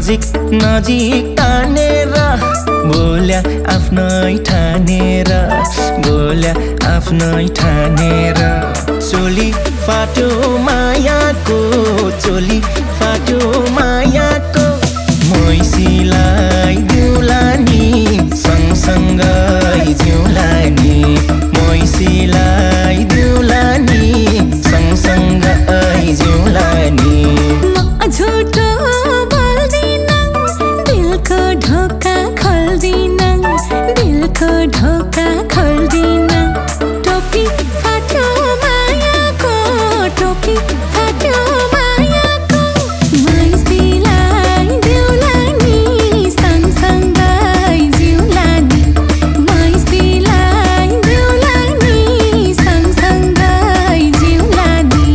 नजिक नजिक तानेर बोल्या आफ्नै ठानेर बोल्या आफ्नै ठानेर चोली फाट्यो मायाको चोली फाट्यो मायाको मैसीलाई दिउला नि सँगसँगै जिउला नि मैसीलाई दिउला नि सँगसँगै जिउला नि झुटो बोल्दिन दिलको ढोका खोल्दिन दिलको ढोका खोल्दिन टोपी फाट्यो मायाको टोपी फाट्यो मायाको मैसीलाई दिउला नि सँगसँगै जिउला नि मैसीलाई दिउला नि सँगसँगै जिउला नि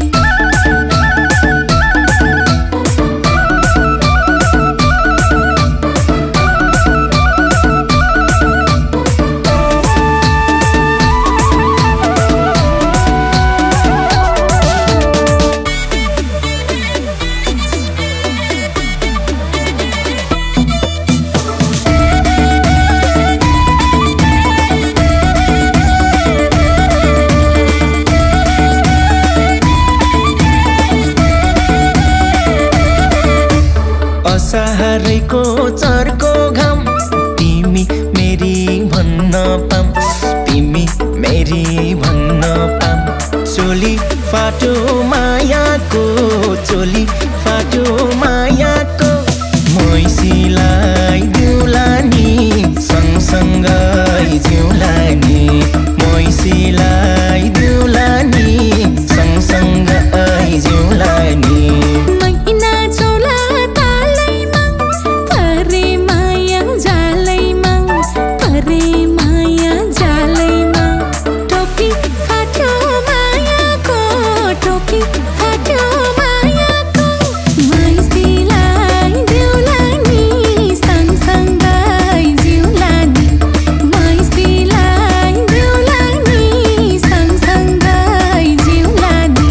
असहारैको चर्को घाम तिमी मेरी भन्न पाम तिमी मेरी भन्न पाम चोली फाट्यो मायाको चोली फाट्यो मायाको मैसीलाई दिउला नि सँगसँगै जिउला नि मैसीलाई दिउला नि सँगसँगै जिउला नि मैना चौला तालैमा परे माया जालैमा परे माया जालैमा टोपी फाट्यो मायाको टोपी फाट्यो मायाको मैसीलाई दिउला नि सँगसँगै जिउला नि मैसीलाई दिउला नि सँगसँगै जिउला नि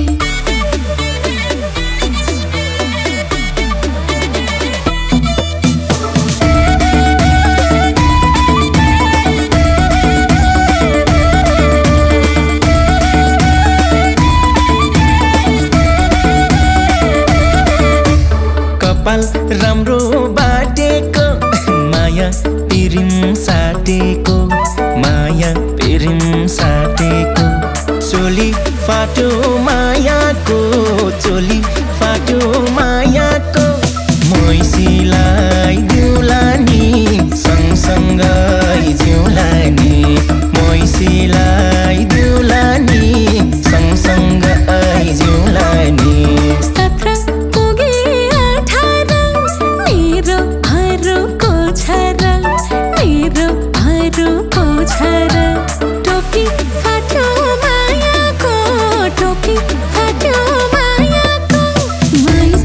कपाल राम्रो बाटेको माया पिरिम साटेको माया पिरिम साटेको चोली फाट्यो मायाको चोली फाट्यो मायाको मैसीलाई दिउला नि सँगसँगै जिउला नि मैसीलाई दिउला नि सँगसँगै जिउला नि 17 पुगे 18 मेरो अरूको छ र मेरो अरूको छ र टोपी फाट्यो मायाको टोपी फाट्यो मायाको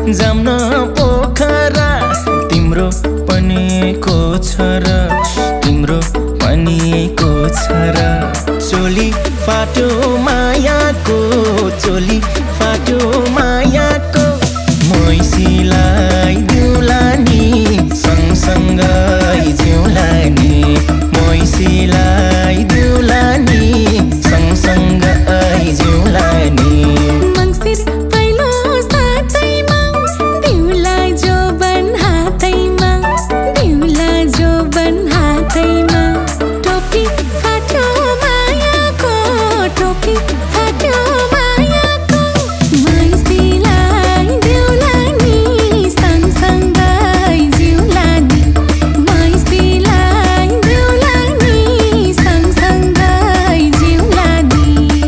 जाम्न पोखरा तिम्रो पनि को छ र तिम्रो पनि को छ र चोली फाट्यो मायाको चोली फाट्यो मायाको मैसीलाई दिउला नि सँगसँगै जिउला नि मैसीलाई दिउला नि सँगसँगै जिउला नि मङ्सिर पहिलो साँचैमा दिउला जोबन हातैमा दिउला जोबन हातैमा टोपी फाट्यो मायाको टोपी फाट्यो मायाको मैसीलाई दिउला नि सँगसँगै जिउला नि मैसीलाई दिउला नि सँगसँगै जिउला नि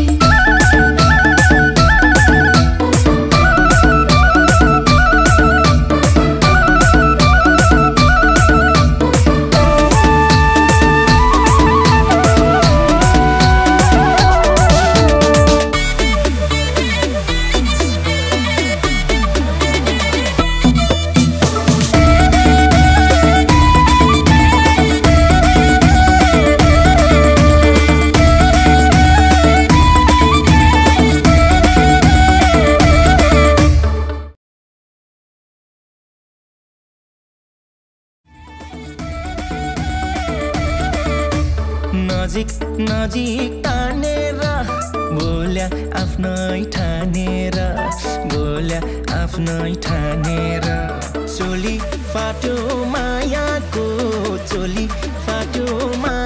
नजिक नजिक तानेर बोल्या आफ्नै ठानेर बोल्या आफ्नै ठानेर चोली फाट्यो मायाको चोली फाट्यो